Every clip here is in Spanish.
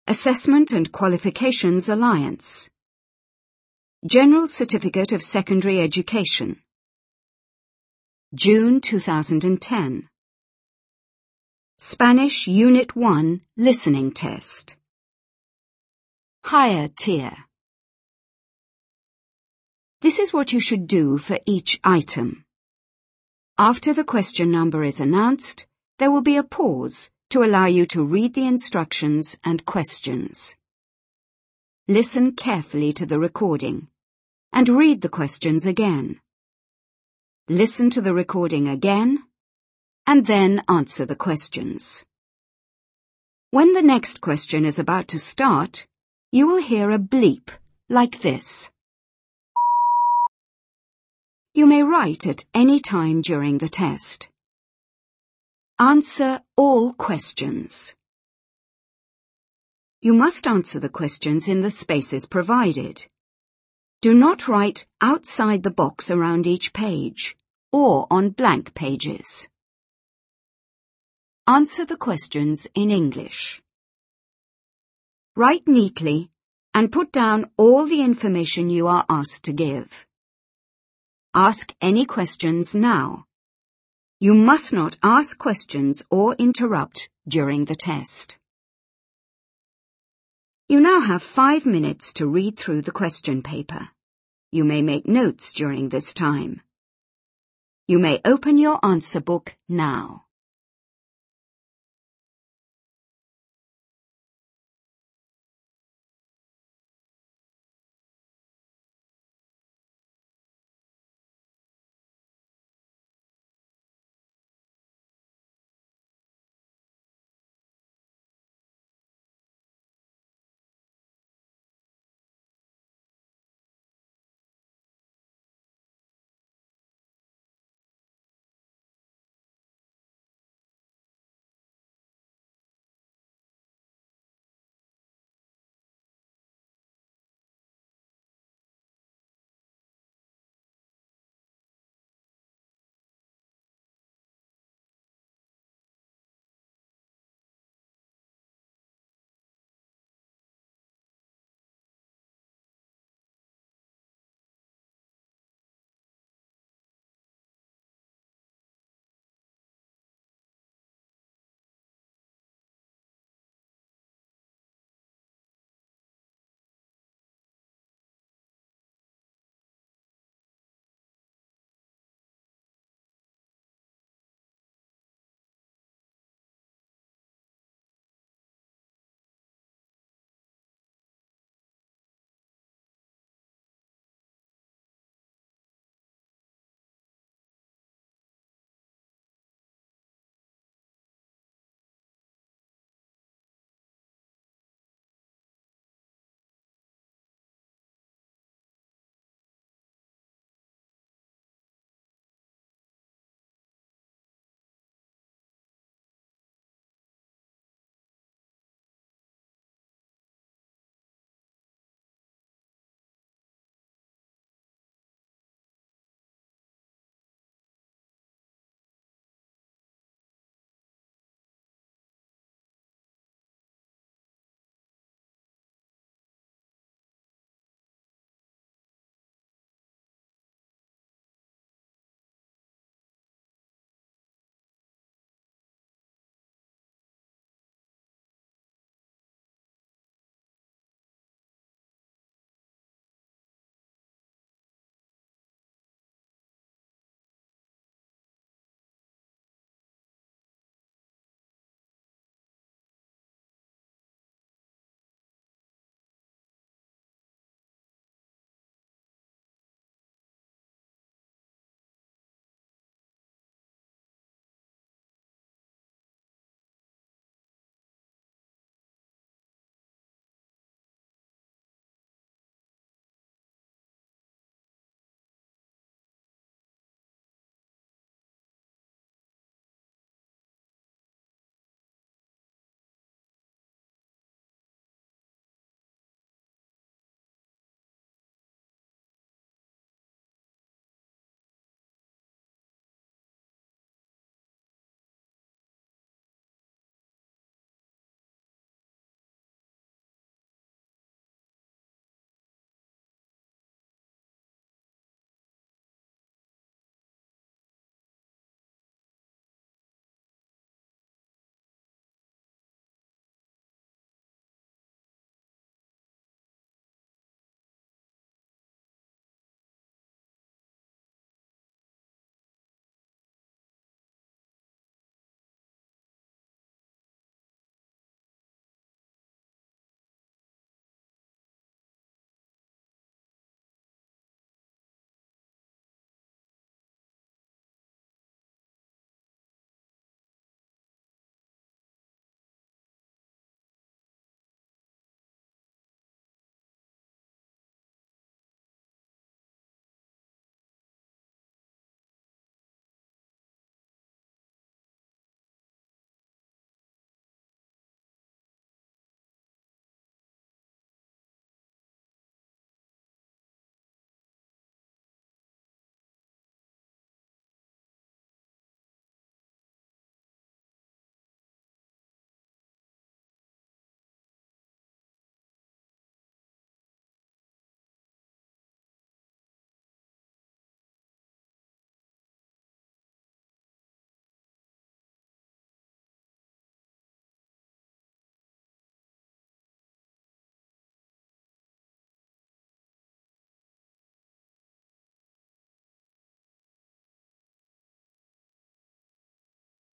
Assessment and Qualifications Alliance. General Certificate of Secondary Education. June 2010. Spanish Unit 1 Listening Test. Higher tier. This is what you should do for each item. After the question number is announced, there will be a pause to allow you to read the instructions and questions. Listen carefully to the recording and read the questions again. Listen to the recording again and then answer the questions. When the next question is about to start, you will hear a bleep like this. You may write at any time during the test. Answer all questions. You must answer the questions in the spaces provided. Do not write outside the box around each page or on blank pages. Answer the questions in English. Write neatly and put down all the information you are asked to give. Ask any questions now. You must not ask questions or interrupt during the test. You now have 5 minutes to read through the question paper. You may make notes during this time. You may open your answer book now.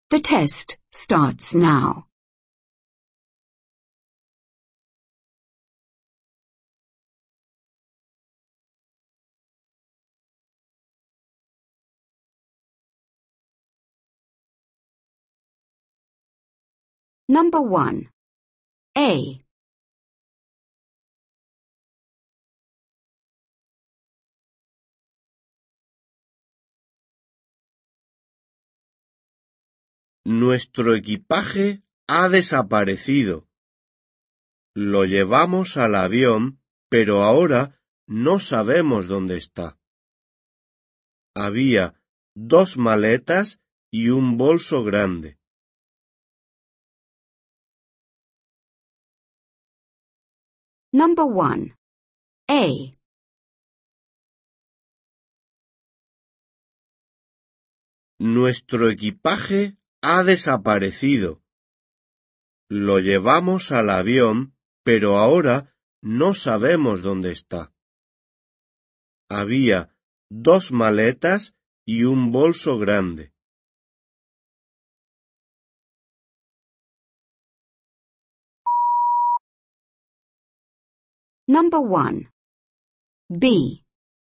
The test starts now. Number 1. A. Nuestro equipaje ha desaparecido. Lo llevamos al avión, pero ahora no sabemos dónde está. Había 2 maletas y un bolso grande. Number 1. A. Nuestro equipaje ha desaparecido. Lo llevamos al avión, pero ahora no sabemos dónde está. Había 2 maletas y un bolso grande. Number 1. B.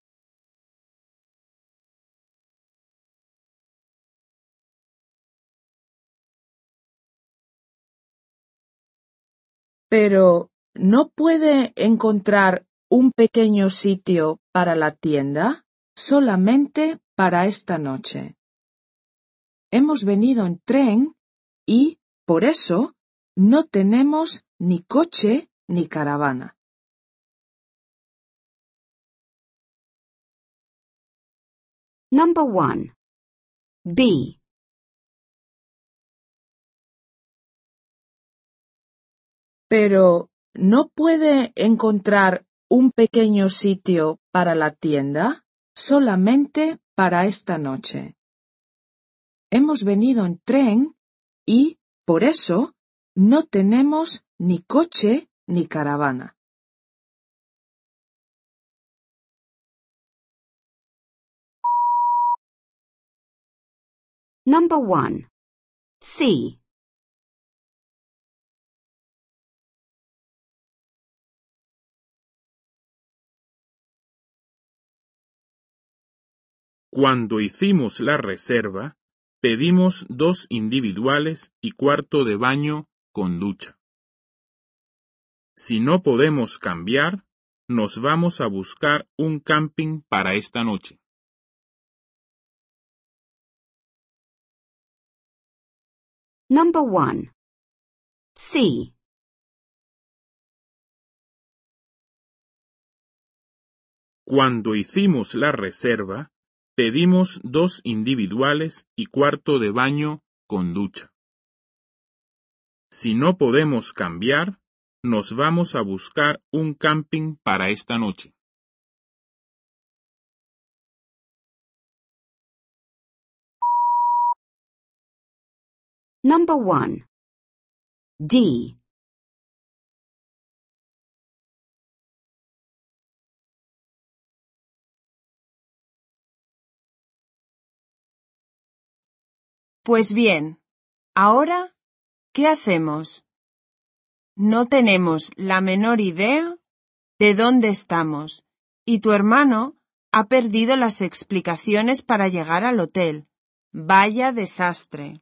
Pero ¿no puede encontrar un pequeño sitio para la tienda? Solamente para esta noche. Hemos venido en tren y, por eso, no tenemos ni coche ni caravana. Number 1. B. Pero ¿no puede encontrar un pequeño sitio para la tienda? Solamente para esta noche. Hemos venido en tren y, por eso, no tenemos ni coche ni caravana. Number 1. C. Cuando hicimos la reserva, pedimos 2 individuales y cuarto de baño con ducha. Si no podemos cambiar, nos vamos a buscar un camping para esta noche. Number 1. C. Cuando hicimos la reserva, pedimos 2 individuales y cuarto de baño con ducha. Si no podemos cambiar, nos vamos a buscar un camping para esta noche. Number 1. D. Pues bien, ¿ahora qué hacemos? No tenemos la menor idea de dónde estamos, y tu hermano ha perdido las explicaciones para llegar al hotel. Vaya desastre.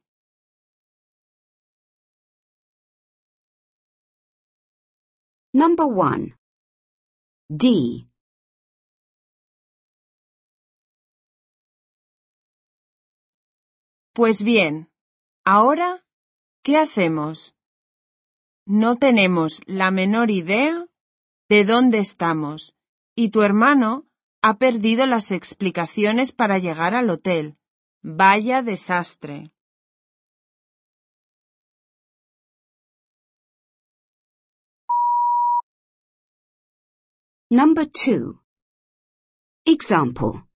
Number 1. D. Pues bien, ¿ahora qué hacemos? No tenemos la menor idea de dónde estamos, y tu hermano ha perdido las explicaciones para llegar al hotel. Vaya desastre. Number 2. Example.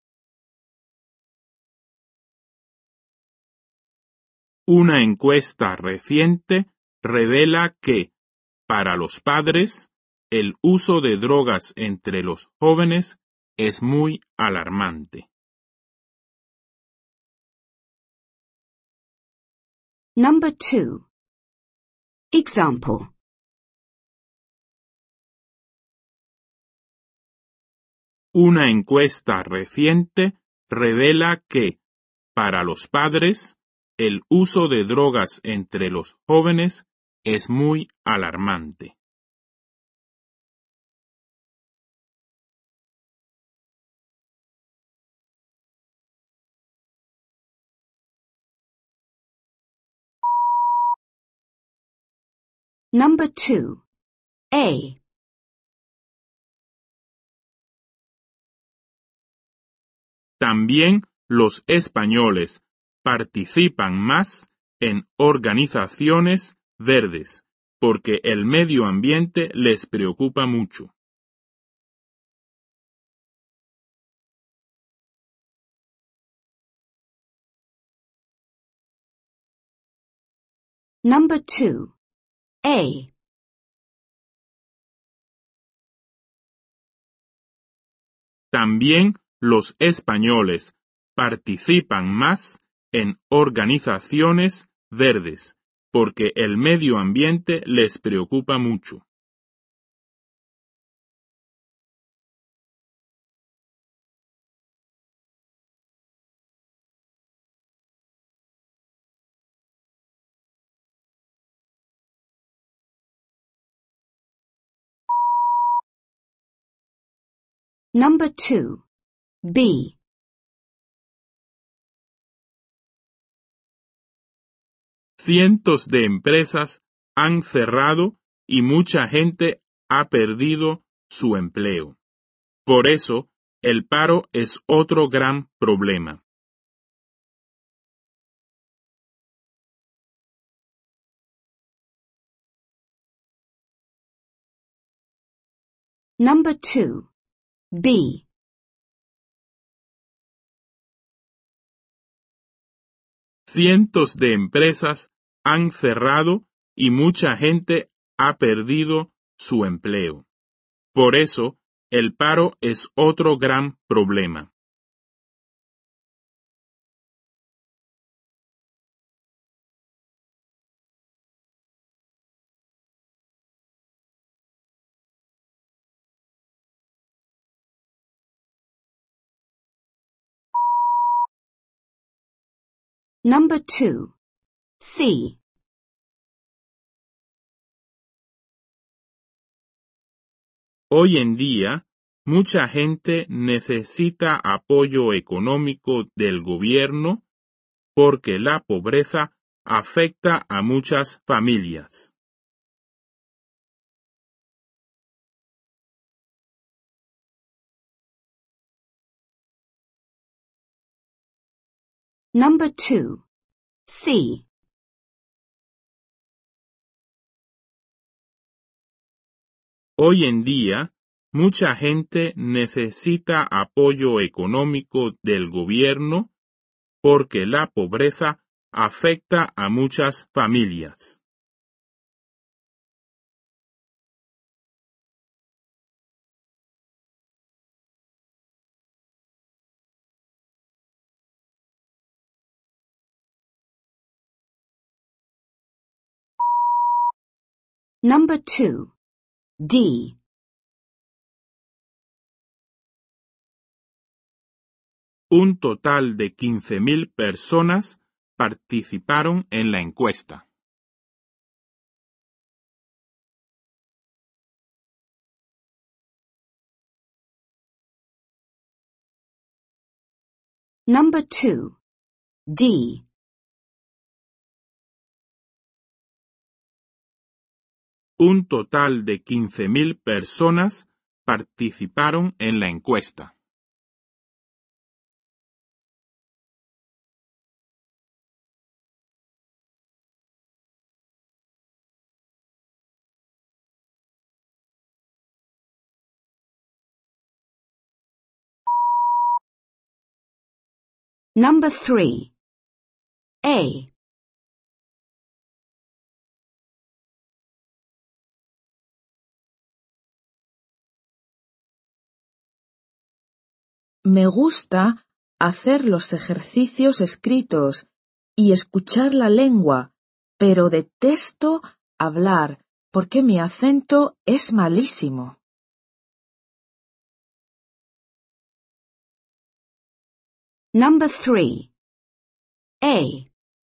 Una encuesta reciente revela que, para los padres, el uso de drogas entre los jóvenes es muy alarmante. Number 2. Example. Una encuesta reciente revela que, para los padres, el uso de drogas entre los jóvenes es muy alarmante. Number 2. A. También los españoles participan más en organizaciones verdes porque el medio ambiente les preocupa mucho. Number 2. A. También los españoles participan más en organizaciones verdes porque el medio ambiente les preocupa mucho. Number 2. B. Cientos de empresas han cerrado y mucha gente ha perdido su empleo. Por eso, el paro es otro gran problema. Number 2. B. Cientos de empresas han cerrado y mucha gente ha perdido su empleo. Por eso, el paro es otro gran problema. Number 2. C. Hoy en día, mucha gente necesita apoyo económico del gobierno porque la pobreza afecta a muchas familias. Number 2. C. Hoy en día, mucha gente necesita apoyo económico del gobierno porque la pobreza afecta a muchas familias. Number 2. D. Un total de 15.000 personas participaron en la encuesta. Number 2. D. Un total de 15.000 personas participaron en la encuesta. Number 3. A. Me gusta hacer los ejercicios escritos y escuchar la lengua pero detesto hablar porque mi acento es malísimo. Number 3. A.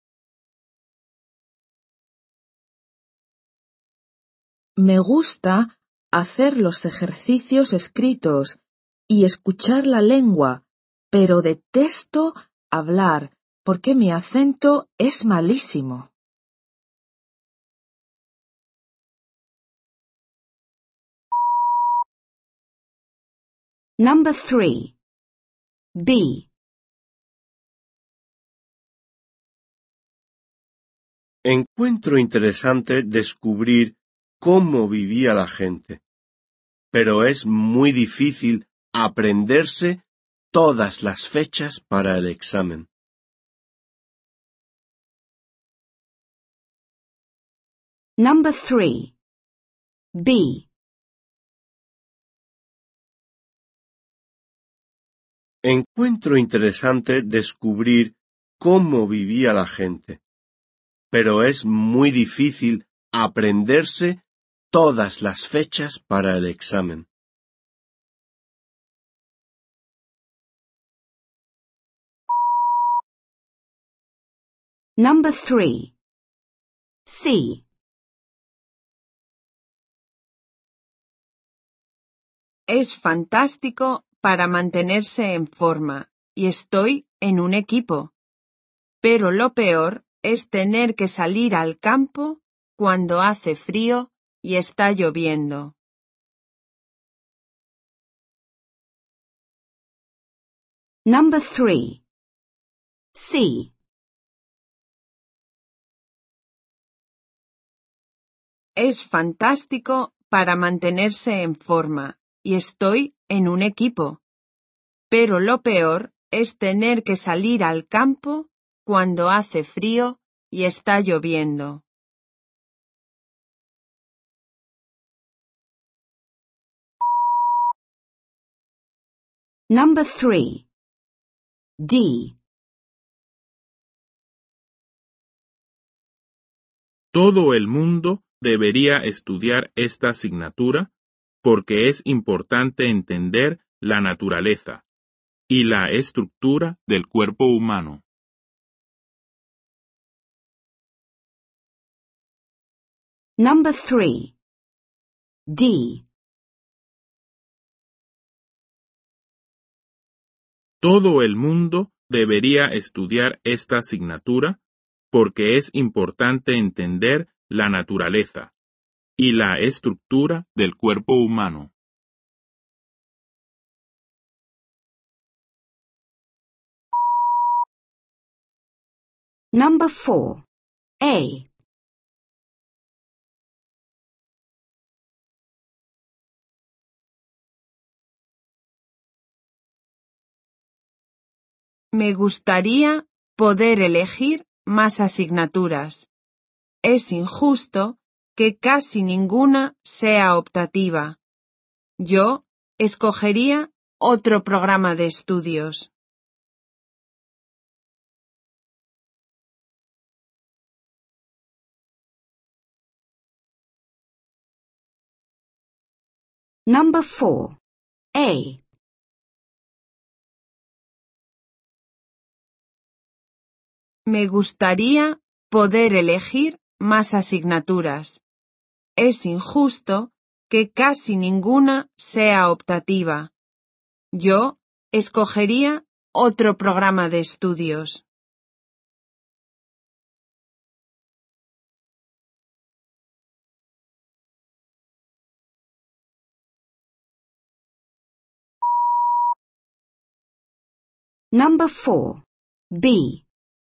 Me gusta hacer los ejercicios escritos y escuchar la lengua, pero detesto hablar porque mi acento es malísimo. Number 3. B. Encuentro interesante descubrir cómo vivía la gente, pero es muy difícil aprenderse todas las fechas para el examen. Number 3. B. Encuentro interesante descubrir cómo vivía la gente, pero es muy difícil aprenderse todas las fechas para el examen. Number 3. C. Es fantástico para mantenerse en forma y estoy en un equipo. Pero lo peor es tener que salir al campo cuando hace frío y está lloviendo. Number 3. C. Es fantástico para mantenerse en forma y estoy en un equipo. Pero lo peor es tener que salir al campo cuando hace frío y está lloviendo. Number 3. D. Todo el mundo debería estudiar esta asignatura porque es importante entender la naturaleza y la estructura del cuerpo humano. Number 3. D. Todo el mundo debería estudiar esta asignatura porque es importante entender la naturaleza y la estructura del cuerpo humano. Number 4. A. Me gustaría poder elegir más asignaturas. Es injusto que casi ninguna sea optativa. Yo escogería otro programa de estudios. Number 4. A. Me gustaría poder elegir más asignaturas. Es injusto que casi ninguna sea optativa. Yo escogería otro programa de estudios. Number 4. B.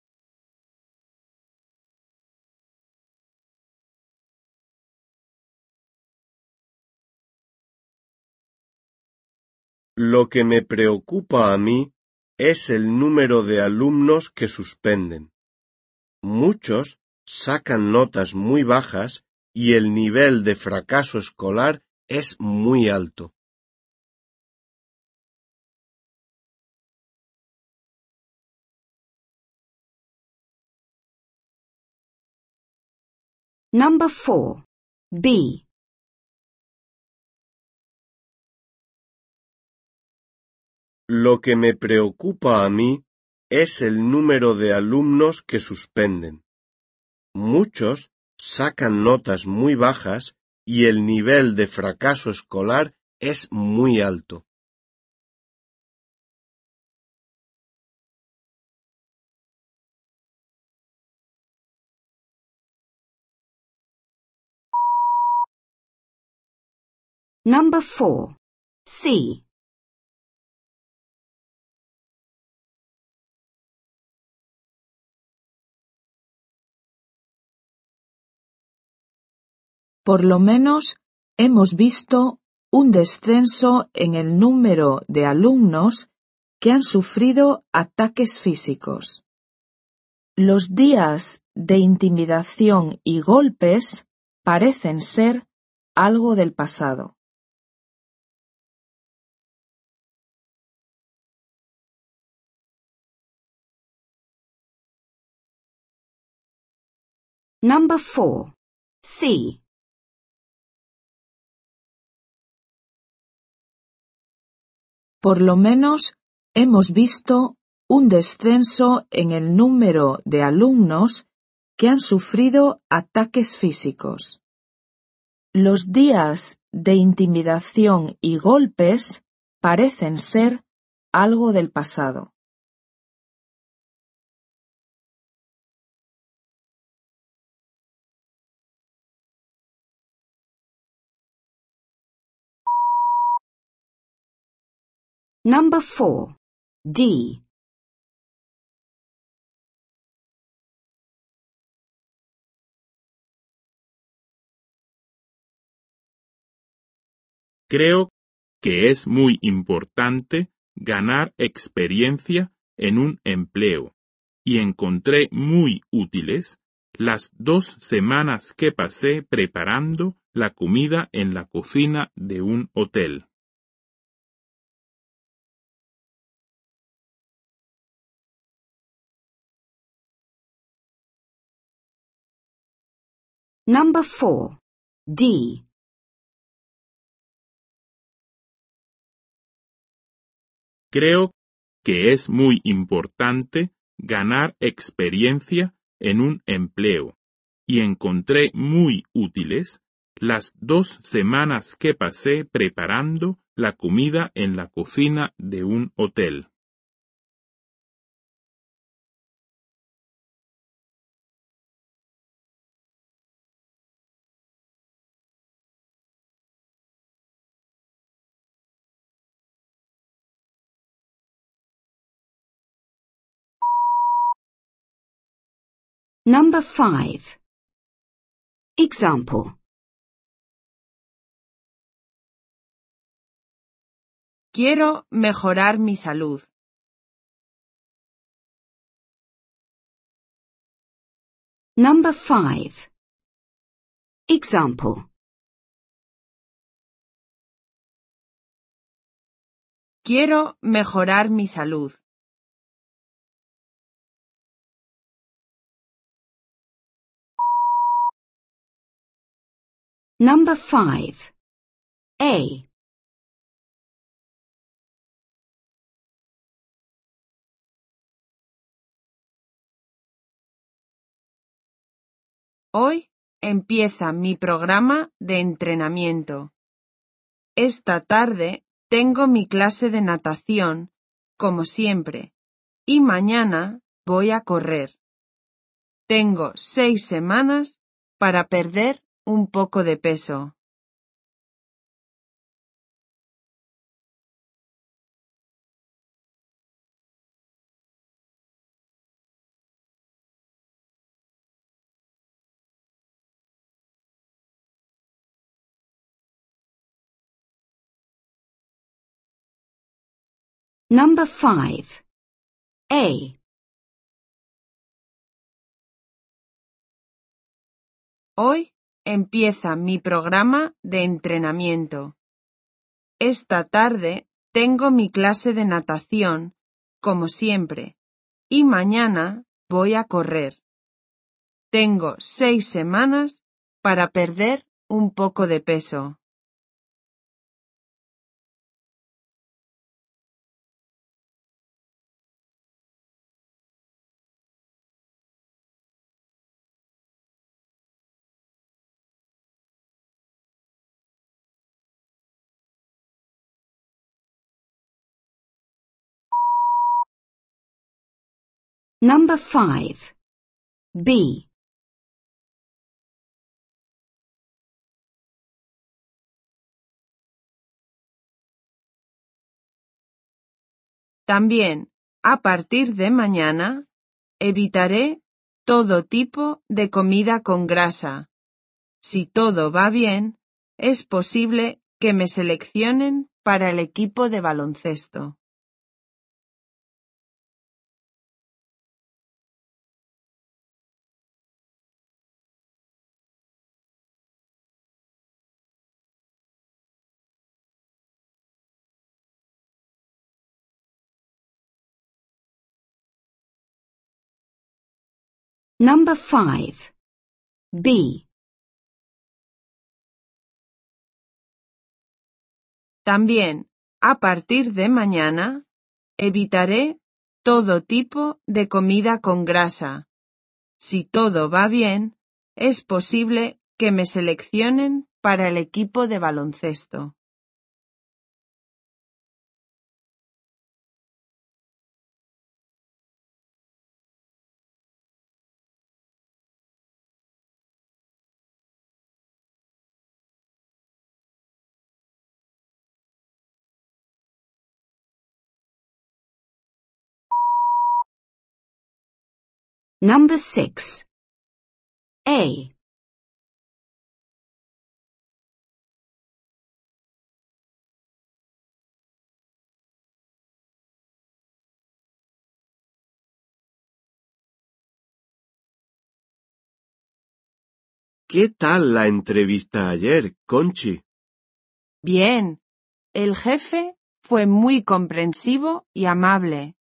Lo que me preocupa a mí es el número de alumnos que suspenden. Muchos sacan notas muy bajas y el nivel de fracaso escolar es muy alto. Number 4. B. Lo que me preocupa a mí es el número de alumnos que suspenden. Muchos sacan notas muy bajas y el nivel de fracaso escolar es muy alto. Number 4. C. Por lo menos hemos visto un descenso en el número de alumnos que han sufrido ataques físicos. Los días de intimidación y golpes parecen ser algo del pasado. Number 4. C. Por lo menos hemos visto un descenso en el número de alumnos que han sufrido ataques físicos. Los días de intimidación y golpes parecen ser algo del pasado. Number 4. D. Creo que es muy importante ganar experiencia en un empleo y encontré muy útiles las 2 semanas que pasé preparando la comida en la cocina de un hotel. Number 4. D. Creo que es muy importante ganar experiencia en un empleo y encontré muy útiles las 2 semanas que pasé preparando la comida en la cocina de un hotel. Number 5. Example. Quiero mejorar mi salud. Number 5. Example. Quiero mejorar mi salud. Number 5. A. Hoy empieza mi programa de entrenamiento. Esta tarde tengo mi clase de natación, como siempre, y mañana voy a correr. Tengo 6 semanas para perder un poco de peso. Number 5. A. Hoy empieza mi programa de entrenamiento. Esta tarde tengo mi clase de natación, como siempre, y mañana voy a correr. Tengo 6 semanas para perder un poco de peso. Number 5. B. También, a partir de mañana, evitaré todo tipo de comida con grasa. Si todo va bien, es posible que me seleccionen para el equipo de baloncesto. Number 5. B. También, a partir de mañana, evitaré todo tipo de comida con grasa. Si todo va bien, es posible que me seleccionen para el equipo de baloncesto. Number 6. A. ¿Qué tal la entrevista ayer, Conchi? Bien, el jefe fue muy comprensivo y amable.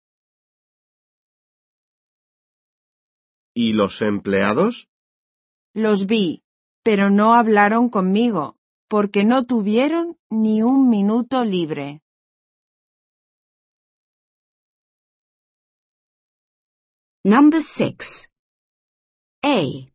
¿Y los empleados? Los vi, pero no hablaron conmigo, porque no tuvieron ni un minuto libre. Number 6. A.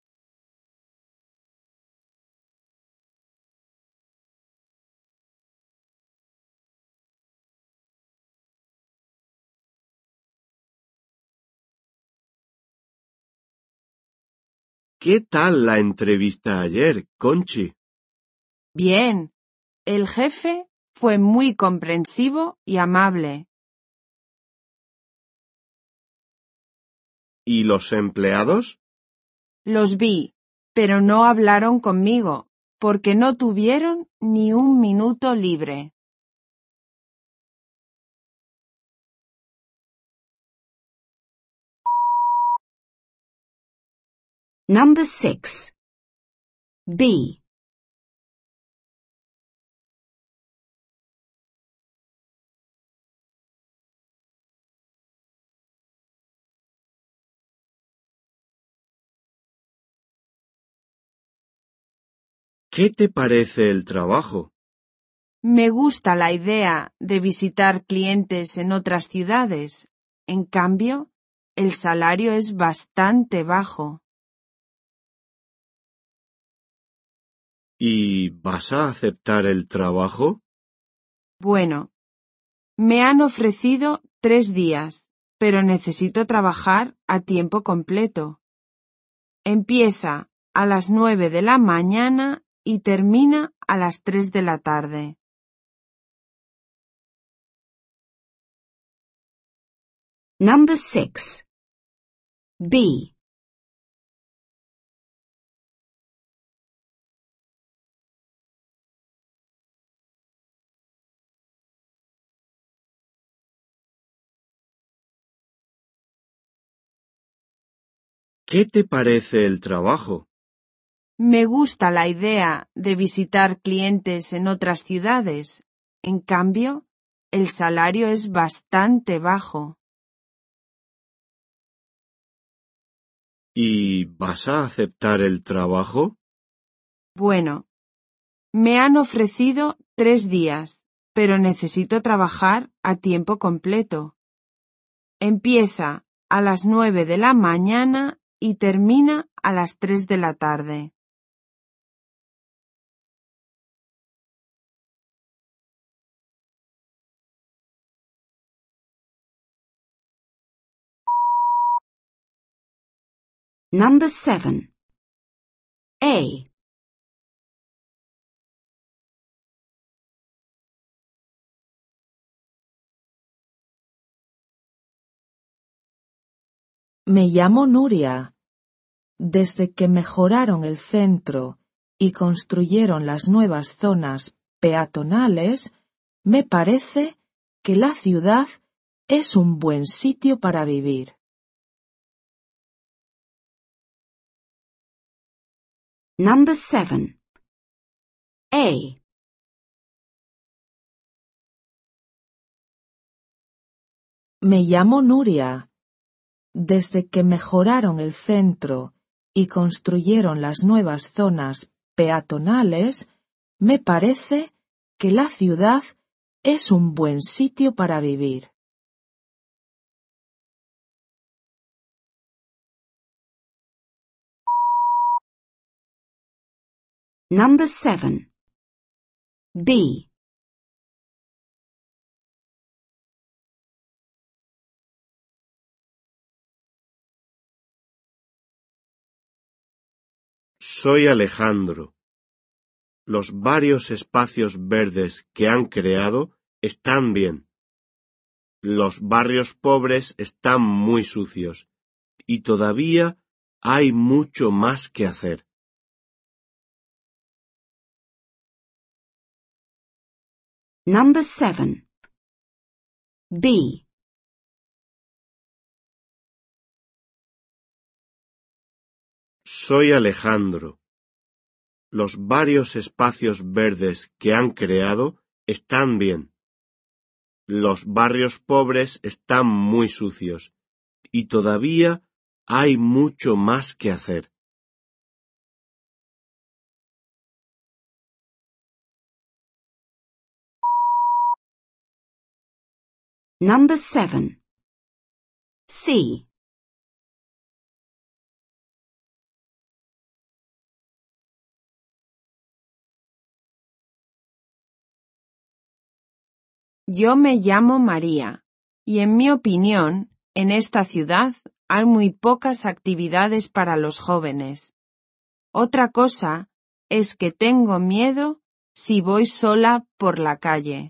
¿Qué tal la entrevista ayer, Conchi? Bien, el jefe fue muy comprensivo y amable. ¿Y los empleados? Los vi, pero no hablaron conmigo, porque no tuvieron ni un minuto libre. Number 6. B. ¿Qué te parece el trabajo? Me gusta la idea de visitar clientes en otras ciudades. En cambio, el salario es bastante bajo. ¿Y vas a aceptar el trabajo? Bueno, me han ofrecido 3 días, pero necesito trabajar a tiempo completo. Empieza a las 9 de la mañana y termina a las 3 de la tarde. Number 6. B. ¿Qué te parece el trabajo? Me gusta la idea de visitar clientes en otras ciudades. En cambio, el salario es bastante bajo. ¿Y vas a aceptar el trabajo? Bueno, me han ofrecido 3 días, pero necesito trabajar a tiempo completo. Empieza a las 9 de la mañana y termina a las 3 de la tarde. Number 7. A. Me llamo Nuria. Desde que mejoraron el centro y construyeron las nuevas zonas peatonales, me parece que la ciudad es un buen sitio para vivir. Number 7. A. Me llamo Nuria. Desde que mejoraron el centro y construyeron las nuevas zonas peatonales, me parece que la ciudad es un buen sitio para vivir. Number 7. B. Soy Alejandro. Los varios espacios verdes que han creado están bien. Los barrios pobres están muy sucios y todavía hay mucho más que hacer. Number 7. B. Soy Alejandro. Los varios espacios verdes que han creado están bien. Los barrios pobres están muy sucios y todavía hay mucho más que hacer. Number 7. C. Yo me llamo María, y en mi opinión, en esta ciudad hay muy pocas actividades para los jóvenes. Otra cosa es que tengo miedo si voy sola por la calle.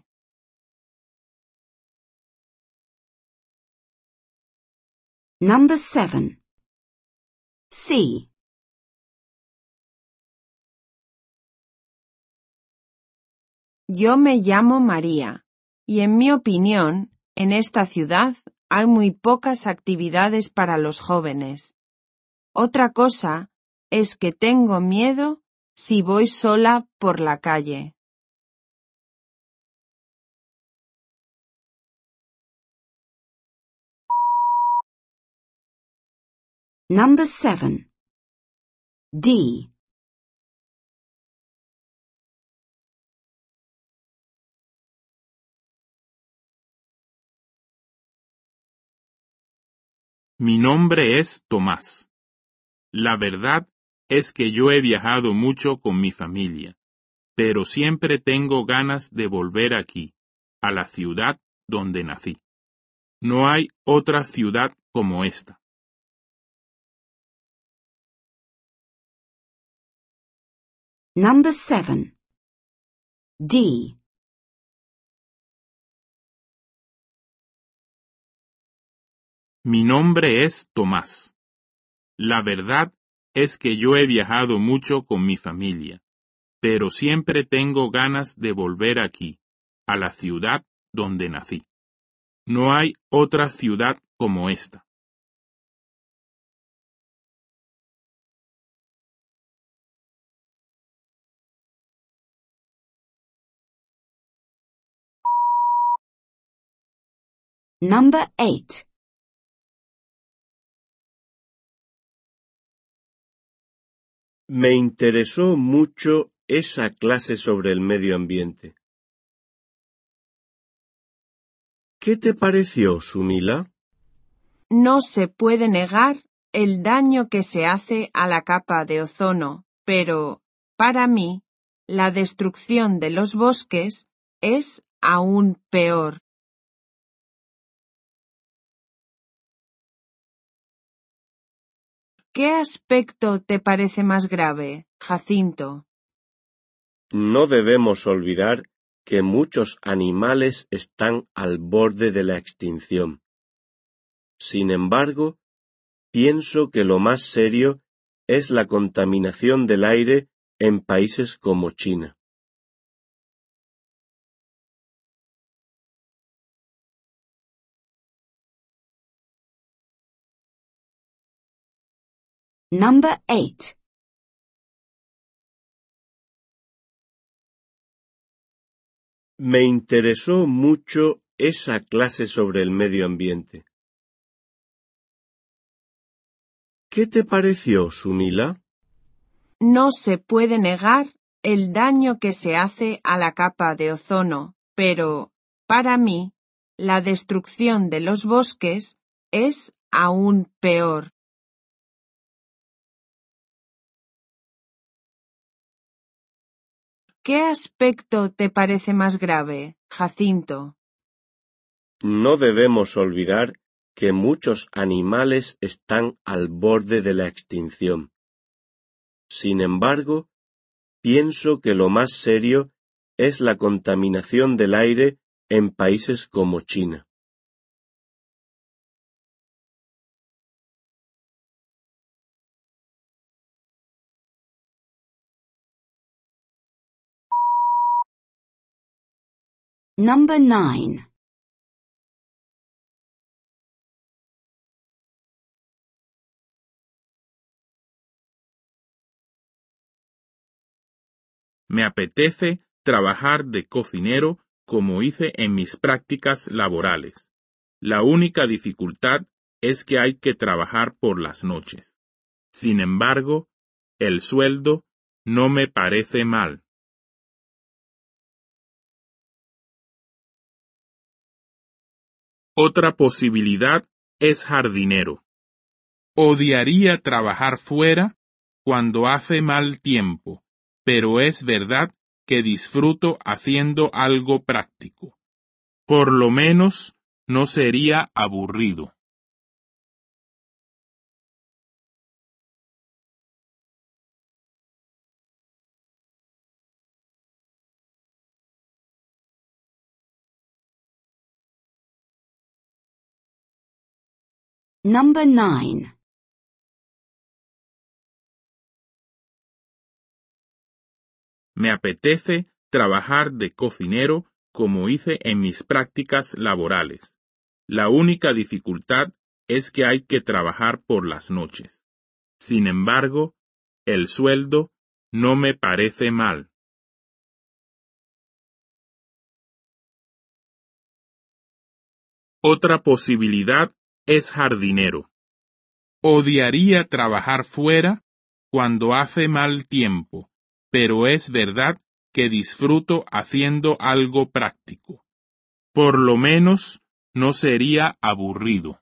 Number 7. C. Yo me llamo María, y en mi opinión, en esta ciudad hay muy pocas actividades para los jóvenes. Otra cosa es que tengo miedo si voy sola por la calle. Number 7. D. Mi nombre es Tomás. La verdad es que yo he viajado mucho con mi familia, pero siempre tengo ganas de volver aquí, a la ciudad donde nací. No hay otra ciudad como esta. Number 7. D. Mi nombre es Tomás. La verdad es que yo he viajado mucho con mi familia, pero siempre tengo ganas de volver aquí, a la ciudad donde nací. No hay otra ciudad como esta. Number 8. Me interesó mucho esa clase sobre el medio ambiente. ¿Qué te pareció, Sumila? No se puede negar el daño que se hace a la capa de ozono, pero, para mí, la destrucción de los bosques es aún peor. ¿Qué aspecto te parece más grave, Jacinto? No debemos olvidar que muchos animales están al borde de la extinción. Sin embargo, pienso que lo más serio es la contaminación del aire en países como China. Number 8. Me interesó mucho esa clase sobre el medio ambiente. ¿Qué te pareció, Sumila? No se puede negar el daño que se hace a la capa de ozono, pero, para mí, la destrucción de los bosques es aún peor. ¿Qué aspecto te parece más grave, Jacinto? No debemos olvidar que muchos animales están al borde de la extinción. Sin embargo, pienso que lo más serio es la contaminación del aire en países como China. Number 9. Me apetece trabajar de cocinero como hice en mis prácticas laborales. La única dificultad es que hay que trabajar por las noches. Sin embargo, el sueldo no me parece mal. Otra posibilidad es jardinero. Odiaría trabajar fuera cuando hace mal tiempo, pero es verdad que disfruto haciendo algo práctico. Por lo menos no sería aburrido. Number 9. Me apetece trabajar de cocinero como hice en mis prácticas laborales. La única dificultad es que hay que trabajar por las noches. Sin embargo, el sueldo no me parece mal. Otra posibilidad es jardinero. Odiaría trabajar fuera cuando hace mal tiempo, pero es verdad que disfruto haciendo algo práctico. Por lo menos no sería aburrido.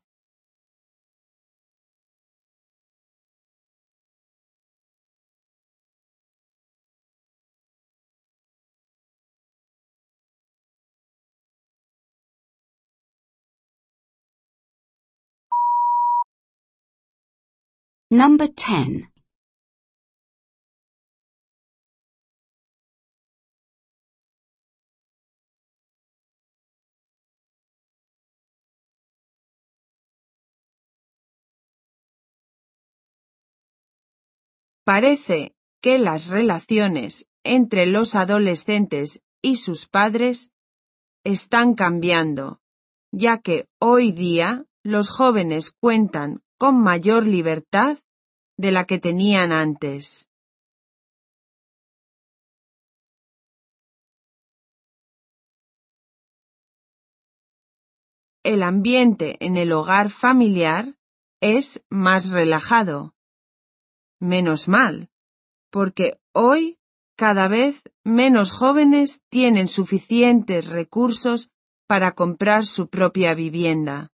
Number 10. Parece que las relaciones entre los adolescentes y sus padres están cambiando, ya que hoy día los jóvenes cuentan con mayor libertad de la que tenían antes. El ambiente en el hogar familiar es más relajado. Menos mal, porque hoy cada vez menos jóvenes tienen suficientes recursos para comprar su propia vivienda.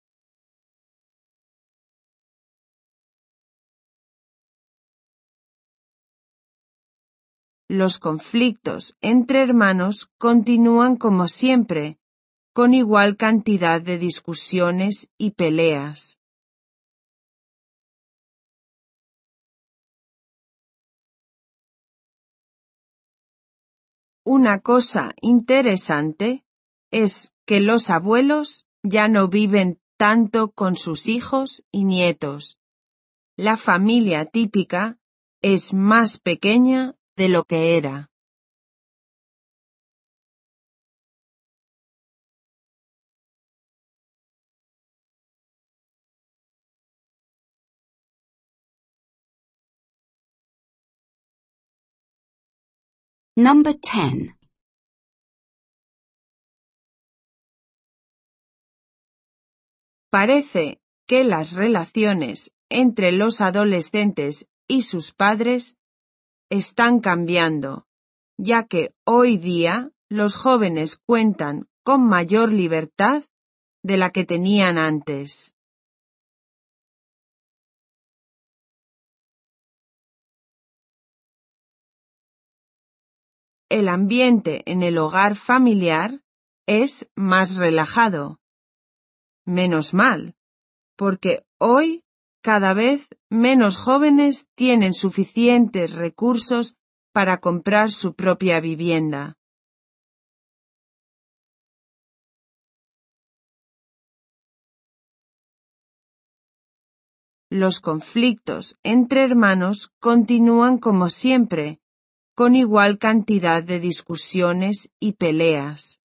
Los conflictos entre hermanos continúan como siempre, con igual cantidad de discusiones y peleas. Una cosa interesante es que los abuelos ya no viven tanto con sus hijos y nietos. La familia típica es más pequeña de lo que era. Number 10. Parece que las relaciones entre los adolescentes y sus padres están cambiando, ya que hoy día los jóvenes cuentan con mayor libertad de la que tenían antes. El ambiente en el hogar familiar es más relajado. Menos mal, porque hoy cada vez menos jóvenes tienen suficientes recursos para comprar su propia vivienda. Los conflictos entre hermanos continúan como siempre, con igual cantidad de discusiones y peleas.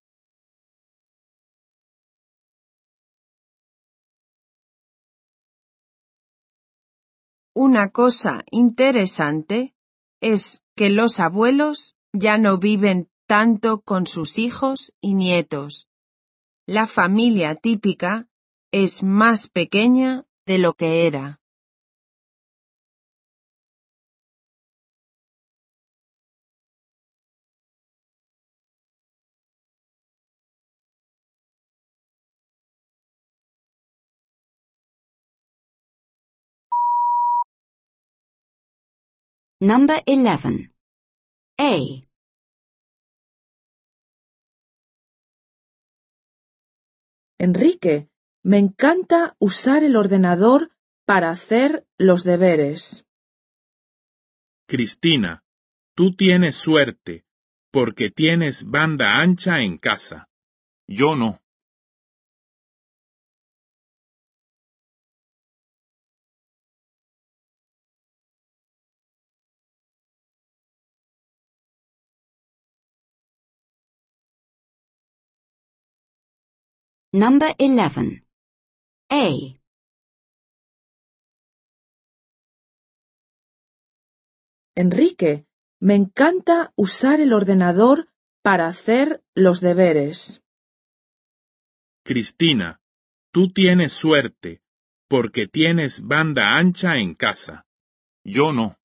Una cosa interesante es que los abuelos ya no viven tanto con sus hijos y nietos. La familia típica es más pequeña de lo que era. Number 11. A. Enrique, me encanta usar el ordenador para hacer los deberes. Cristina, tú tienes suerte, porque tienes banda ancha en casa. Yo no. Number 11. A. Enrique, me encanta usar el ordenador para hacer los deberes. Cristina, tú tienes suerte, porque tienes banda ancha en casa. Yo no.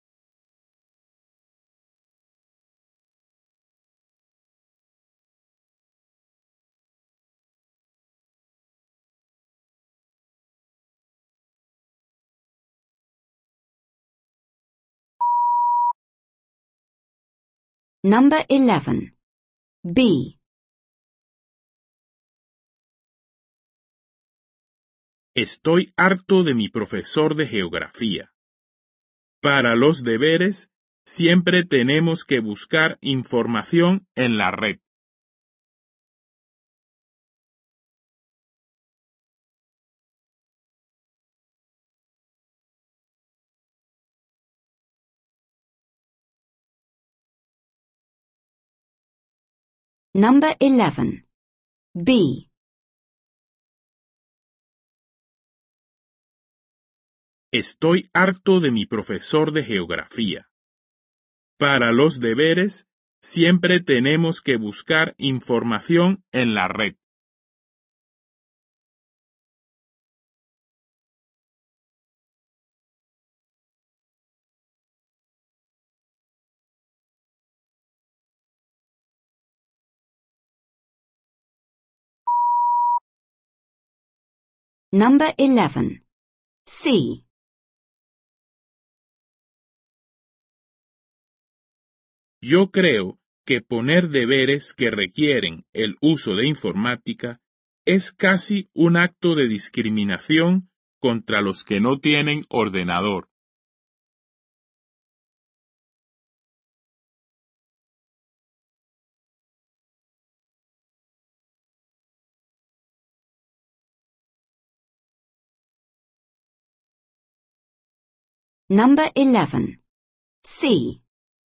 Number 11. B. Estoy harto de mi profesor de geografía. Para los deberes, siempre tenemos que buscar información en la red. Number 11. B. Estoy harto de mi profesor de geografía. Para los deberes, siempre tenemos que buscar información en la red. Number 11. C. Yo creo que poner deberes que requieren el uso de informática es casi un acto de discriminación contra los que no tienen ordenador. Number 11. C.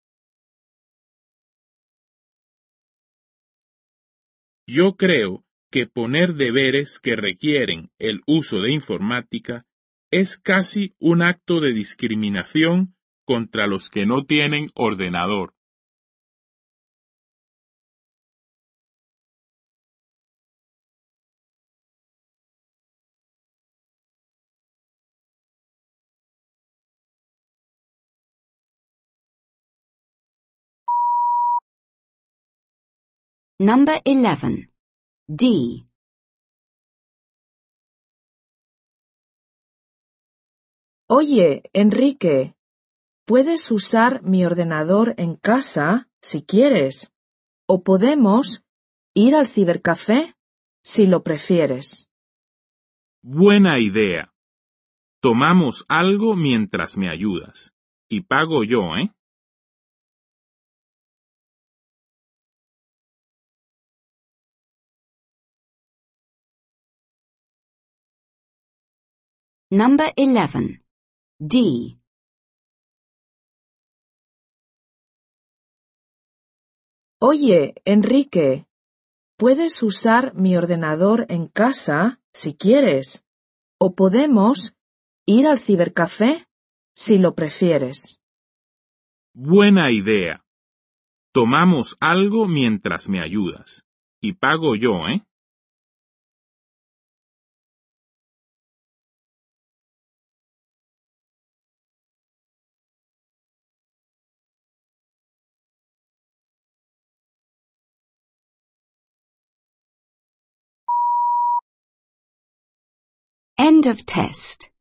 Yo creo que poner deberes que requieren el uso de informática es casi un acto de discriminación contra los que no tienen ordenador. Number 11. D. Oye, Enrique, puedes usar mi ordenador en casa si quieres, o podemos ir al cibercafé si lo prefieres. Buena idea. Tomamos algo mientras me ayudas. Y pago yo, ¿eh? Number 11. D. Oye, Enrique, puedes usar mi ordenador en casa si quieres, o podemos ir al cibercafé si lo prefieres. Buena idea. Tomamos algo mientras me ayudas. Y pago yo, ¿eh? End of test.